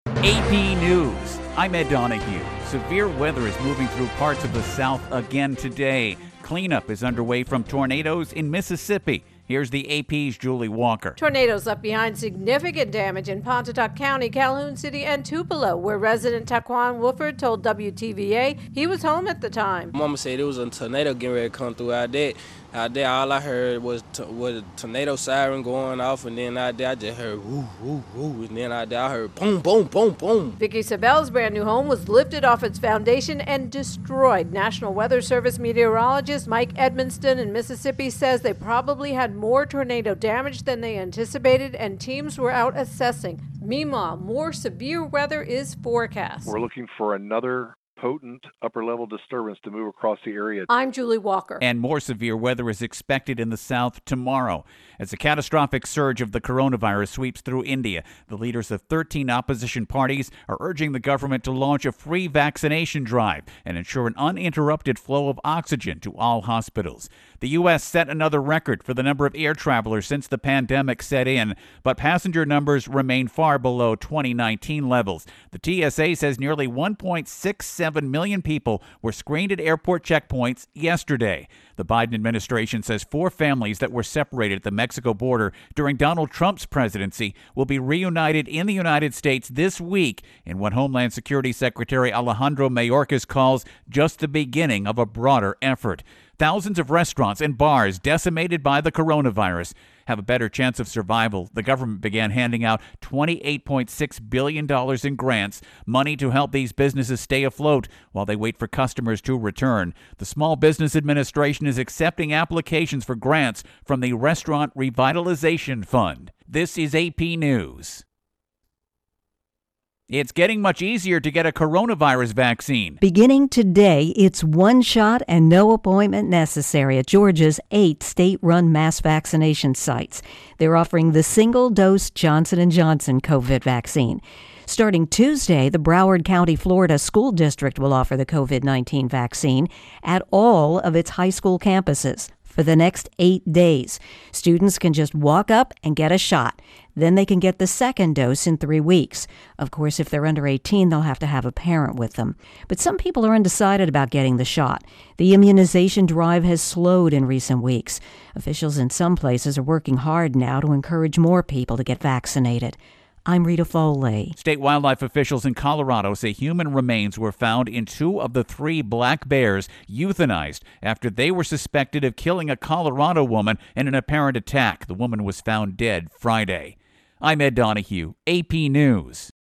AP News. I'm Ed Donahue. Severe weather is moving through parts of the South again today. Cleanup is underway from tornadoes in Mississippi. Here's the AP's Julie Walker. Tornadoes left behind significant damage in Pontotoc County, Calhoun City, and Tupelo, where resident Taquan Wolford told WTVA he was home at the time. Mama said it was a tornado getting ready to come through out there. All I heard was a tornado siren going off, and then out there I just heard woo, woo, woo, and then out there I heard boom, boom, boom, boom. Vicky Sabell's brand new home was lifted off its foundation and destroyed. National Weather Service meteorologist Mike Edmonston in Mississippi says they probably had more tornado damage than they anticipated, and teams were out assessing. Meanwhile, more severe weather is forecast. We're looking for another potent upper-level disturbance to move across the area. I'm Julie Walker. And more severe weather is expected in the South tomorrow. As a catastrophic surge of the coronavirus sweeps through India, the leaders of 13 opposition parties are urging the government to launch a free vaccination drive and ensure an uninterrupted flow of oxygen to all hospitals. The U.S. set another record for the number of air travelers since the pandemic set in, but passenger numbers remain far below 2019 levels. The TSA says nearly 1.67 million people were screened at airport checkpoints yesterday. The Biden administration says 4 families that were separated at the Mexico border during Donald Trump's presidency will be reunited in the United States this week in what Homeland Security Secretary Alejandro Mayorkas calls just the beginning of a broader effort. Thousands of restaurants and bars decimated by the coronavirus have a better chance of survival. The government began handing out $28.6 billion in grants, money to help these businesses stay afloat while they wait for customers to return. The Small Business Administration is accepting applications for grants from the Restaurant Revitalization Fund. This is AP News. It's getting much easier to get a coronavirus vaccine. Beginning today, it's one shot and no appointment necessary at Georgia's 8 state-run mass vaccination sites. They're offering the single-dose Johnson & Johnson COVID vaccine. Starting Tuesday, the Broward County, Florida School District will offer the COVID-19 vaccine at all of its high school campuses. For the next 8 days, students can just walk up and get a shot. Then they can get the second dose in 3 weeks. Of course, if they're under 18, they'll have to have a parent with them. But some people are undecided about getting the shot. The immunization drive has slowed in recent weeks. Officials in some places are working hard now to encourage more people to get vaccinated. I'm Rita Foley. State wildlife officials in Colorado say human remains were found in 2 of the 3 black bears euthanized after they were suspected of killing a Colorado woman in an apparent attack. The woman was found dead Friday. I'm Ed Donahue, AP News.